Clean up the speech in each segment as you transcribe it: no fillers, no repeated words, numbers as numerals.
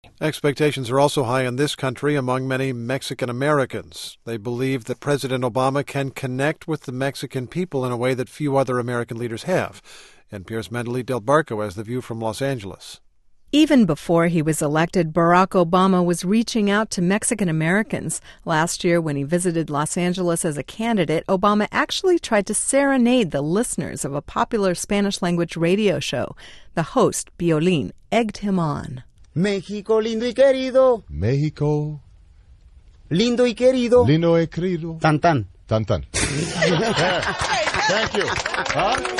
Expectations are also high in this country among many Mexican Americans. They believe that President Obama can connect with the Mexican people in a way that few other American leaders have. NPR's Mandalit Del Barco has the view from Los Angeles. Even before he was elected, Barack Obama was reaching out to Mexican Americans. Last year, when he visited Los Angeles as a candidate, Obama actually tried to serenade the listeners of a popular Spanish-language radio show. The host, Piolín, egged him on. México lindo y querido. México. Lindo y querido. Lindo y querido. Tan tan. Tan tan. Thank you. Huh?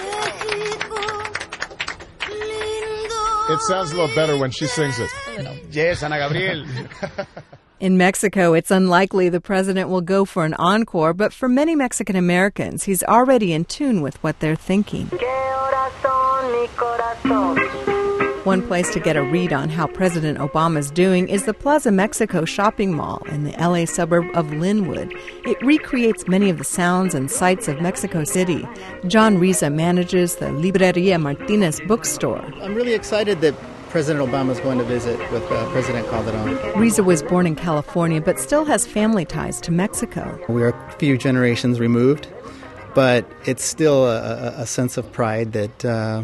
It sounds a little better when she sings it. Yes, Ana Gabriel. In Mexico, it's unlikely the president will go for an encore, but for many Mexican Americans, he's already in tune with what they're thinking. One place to get a read on how President Obama's doing is the Plaza Mexico shopping mall in the L.A. suburb of Linwood. It recreates many of the sounds and sights of Mexico City. John Riza manages the Libreria Martinez bookstore. I'm really excited that President Obama is going to visit with President Calderon. Riza was born in California but still has family ties to Mexico. We are a few generations removed, but it's still a sense of pride that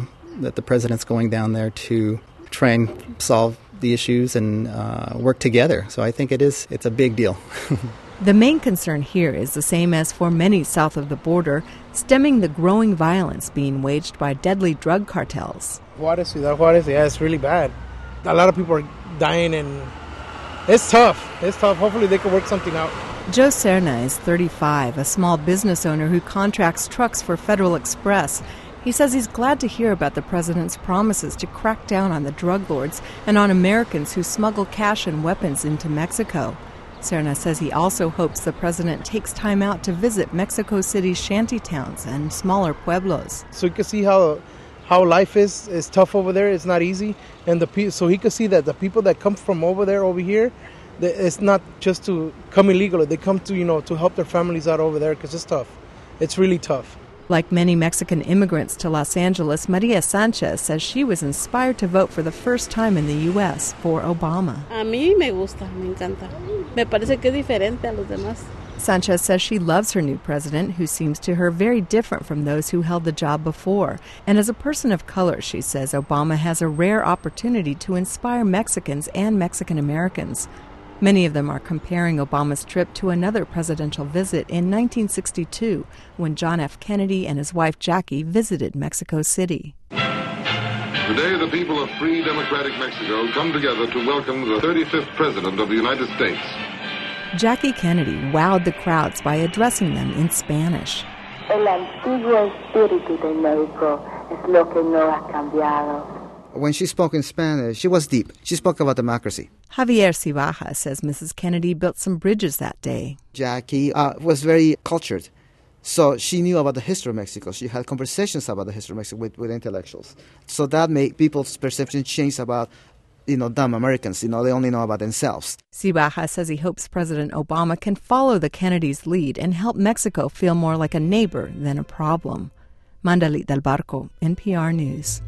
the president's going down there to try and solve the issues and work together. So I think it's a big deal. The main concern here is the same as for many south of the border, stemming the growing violence being waged by deadly drug cartels. Ciudad Juárez, yeah, it's really bad. A lot of people are dying and it's tough. It's tough. Hopefully they can work something out. Joe Serna is 35, a small business owner who contracts trucks for Federal Express. He says he's glad to hear about the president's promises to crack down on the drug lords and on Americans who smuggle cash and weapons into Mexico. Serna says he also hopes the president takes time out to visit Mexico City's shantytowns and smaller pueblos. So you can see how life is tough over there. It's not easy. And so he could see that the people that come from over here, it's not just to come illegally. They come to help their families out over there because it's tough. It's really tough. Like many Mexican immigrants to Los Angeles, Maria Sanchez says she was inspired to vote for the first time in the U.S. for Obama. A mí me gusta, me encanta. Me parece que es diferente a los demás. Sanchez says she loves her new president, who seems to her very different from those who held the job before. And as a person of color, she says Obama has a rare opportunity to inspire Mexicans and Mexican Americans. Many of them are comparing Obama's trip to another presidential visit in 1962, when John F. Kennedy and his wife Jackie visited Mexico City. Today, the people of free democratic Mexico come together to welcome the 35th President of the United States. Jackie Kennedy wowed the crowds by addressing them in Spanish. El antiguo espíritu de México es lo que no ha cambiado. When she spoke in Spanish, she was deep. She spoke about democracy. Javier Cibaja says Mrs. Kennedy built some bridges that day. Jackie was very cultured, so she knew about the history of Mexico. She had conversations about the history of Mexico with intellectuals. So that made people's perception change about, dumb Americans. They only know about themselves. Cibaja says he hopes President Obama can follow the Kennedys' lead and help Mexico feel more like a neighbor than a problem. Mandalit Del Barco, NPR News.